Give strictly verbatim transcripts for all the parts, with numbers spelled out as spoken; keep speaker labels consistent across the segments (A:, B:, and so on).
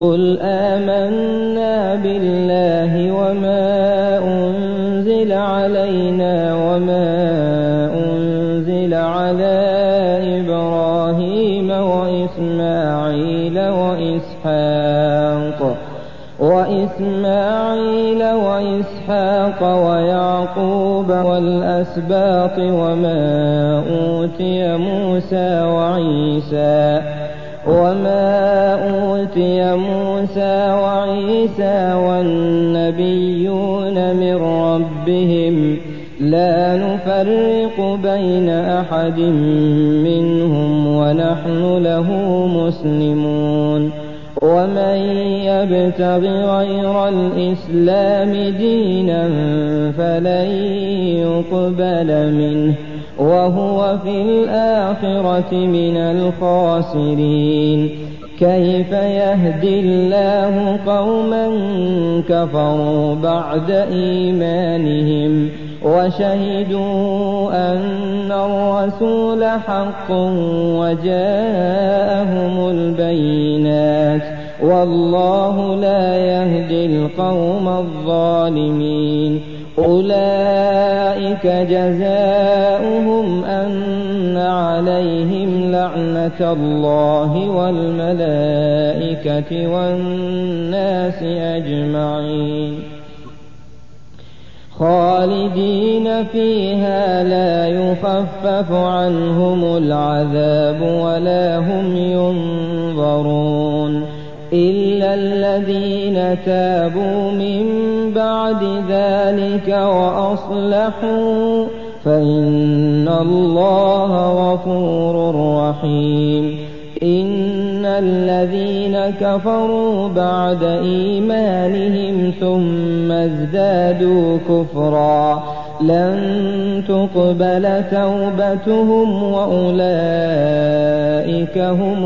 A: قُلْ آمَنَّا بِاللَّهِ وَمَا أُنزِلَ عَلَيْنَا وَمَا أُنزِلَ عَلَىٰ إِبْرَاهِيمَ وَإِسْمَاعِيلَ وَإِسْحَاقَ وَإِسْمَاعِيلَ وَإِسْحَاقَ وَيَعْقُوبَ وَالْأَسْبَاطِ وَمَا أُوتِيَ مُوسَىٰ وَعِيسَىٰ وَمَا أُوتِيَ مُوسَىٰ وَعِيسَىٰ وَالنَّبِيُّونَ مِن رَّبِّهِمْ لَا نُفَرِّقُ بَيْنَ أَحَدٍ مِّنْهُمْ وَنَحْنُ لَهُ مُسْلِمُونَ وَمَن يَبْتَغِ غَيْرَ الْإِسْلَامِ دِينًا فَلَن يُقْبَلَ مِنْهُ وَهُوَ فِي الْآخِرَةِ مِنَ الْخَاسِرِينَ كَيْفَ يَهْدِي اللَّهُ قَوْمًا كَفَرُوا بَعْدَ إِيمَانِهِمْ وَشَهِدُوا أَنَّ الرَّسُولَ حَقٌّ وَجَاءَهُمُ الْبَيِّنَاتُ وَاللَّهُ لَا يَهْدِي الْقَوْمَ الظَّالِمِينَ أُولَٰئِكَ جَزَاؤُهُمْ أَنَّ عَلَيْهِمْ لَعْنَةَ اللَّهِ وَالْمَلَائِكَةِ وَالنَّاسِ أَجْمَعِينَ خَالِدِينَ فِيهَا لَا يُخَفَّفُ عَنْهُمُ الْعَذَابُ وَلَا هُمْ يُنظَرُونَ إِلَّا الَّذِينَ تَابُوا مِن بَعْدِ ذَٰلِكَ وَأَصْلَحُوا فَإِنَّ اللَّهَ غَفُورٌ رَّحِيمٌ إِنَّ الَّذِينَ كَفَرُوا بَعْدَ إِيمَانِهِمْ ثُمَّ ازْدَادُوا كُفْرًا لَّن تُقْبَلَ تَوْبَتُهُمْ وَأُولَٰئِكَ هُمُ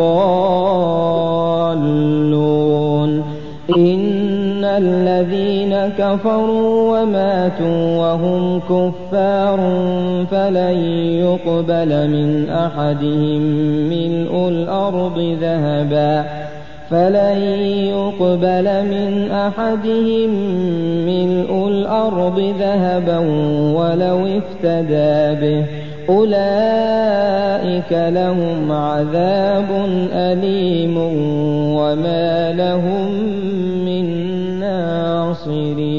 A: الضَّالُّونَ إِنَّ الَّذِينَ كَفَرُوا وَمَاتُوا وَهُمْ كُفَّارٌ فَلَن يُقْبَلَ مِنْ أَحَدِهِم مِّلْءُ الْأَرْضِ ذَهَبًا فَلَن يُقْبَلَ مِنْ أَحَدِهِم مِّلْءُ الْأَرْضِ ذَهَبًا وَلَوِ افْتَدَىٰ بِهِ أُولَٰئِكَ لَهُمْ عَذَابٌ أَلِيمٌ وَمَا لَهُم مِّن نَّاصِرِينَ